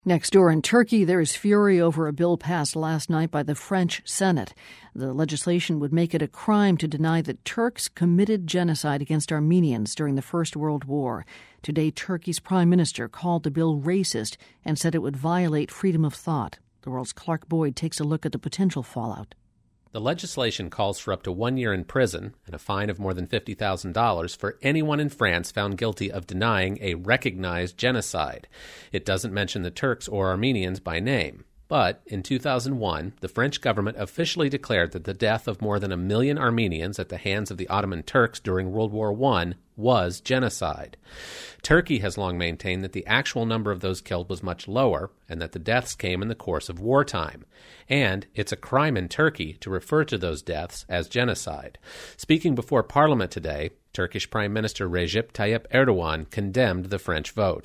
Next door in Turkey, there is fury over a bill passed last night by the French Senate. The legislation would make it a crime to deny that Turks committed genocide against Armenians during the First World War. Today, Turkey's prime minister called the bill racist and said it would violate freedom of thought. The World's Clark Boyd takes a look at the potential fallout. The legislation calls for up to 1 year in prison and a fine of more than $50,000 for anyone in France found guilty of denying a recognized genocide. It doesn't mention the Turks or Armenians by name. But in 2001, the French government officially declared that the death of more than 1 million Armenians at the hands of the Ottoman Turks during World War I was genocide. Turkey has long maintained that the actual number of those killed was much lower and that the deaths came in the course of wartime. And it's a crime in Turkey to refer to those deaths as genocide. Speaking before Parliament today, Turkish Prime Minister Recep Tayyip Erdogan condemned the French vote.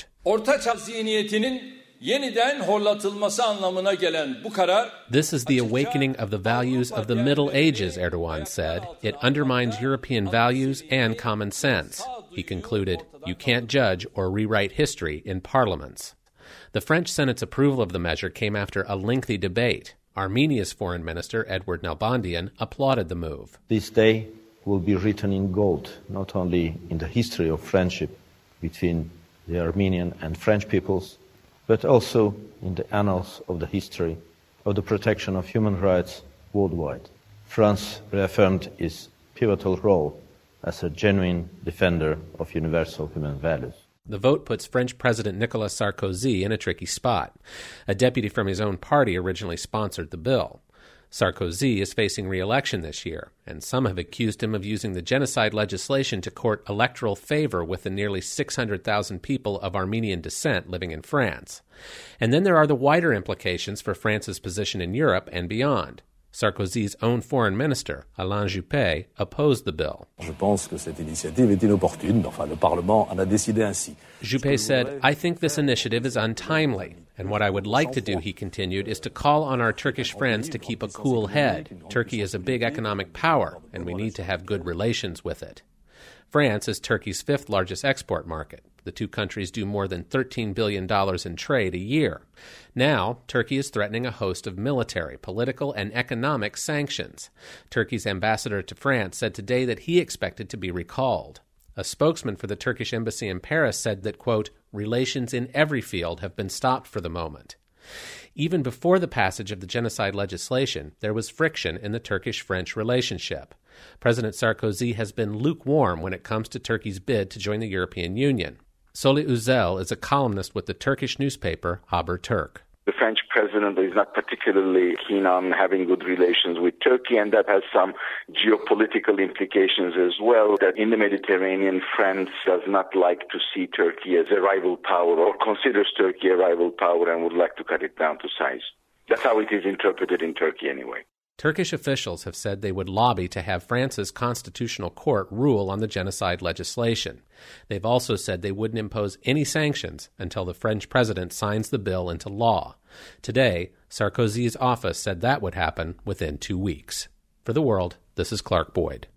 This is the awakening of the values of the Middle Ages, Erdogan said. It undermines European values and common sense. He concluded, you can't judge or rewrite history in parliaments. The French Senate's approval of the measure came after a lengthy debate. Armenia's foreign minister, Edward Nalbandian, applauded the move. This day will be written in gold, not only in the history of friendship between the Armenian and French peoples, but also in the annals of the history of the protection of human rights worldwide. France reaffirmed its pivotal role as a genuine defender of universal human values. The vote puts French President Nicolas Sarkozy in a tricky spot. A deputy from his own party originally sponsored the bill. Sarkozy is facing re-election this year, and some have accused him of using the genocide legislation to court electoral favor with the nearly 600,000 people of Armenian descent living in France. And then there are the wider implications for France's position in Europe and beyond. Sarkozy's own foreign minister, Alain Juppé, opposed the bill. Juppé said, I think this initiative is untimely. And what I would like to do, he continued, is to call on our Turkish friends to keep a cool head. Turkey is a big economic power, and we need to have good relations with it. France is Turkey's fifth largest export market. The two countries do more than $13 billion in trade a year. Now, Turkey is threatening a host of military, political, and economic sanctions. Turkey's ambassador to France said today that he expected to be recalled. A spokesman for the Turkish embassy in Paris said that, quote, relations in every field have been stopped for the moment. Even before the passage of the genocide legislation, there was friction in the Turkish-French relationship. President Sarkozy has been lukewarm when it comes to Turkey's bid to join the European Union. Solih Özel is a columnist with the Turkish newspaper Haberturk. The French president is not particularly keen on having good relations with Turkey, and that has some geopolitical implications as well, that in the Mediterranean, France does not like to see Turkey as a rival power or considers Turkey a rival power and would like to cut it down to size. That's how it is interpreted in Turkey anyway. Turkish officials have said they would lobby to have France's constitutional court rule on the genocide legislation. They've also said they wouldn't impose any sanctions until the French president signs the bill into law. Today, Sarkozy's office said that would happen within 2 weeks. For The World, this is Clark Boyd.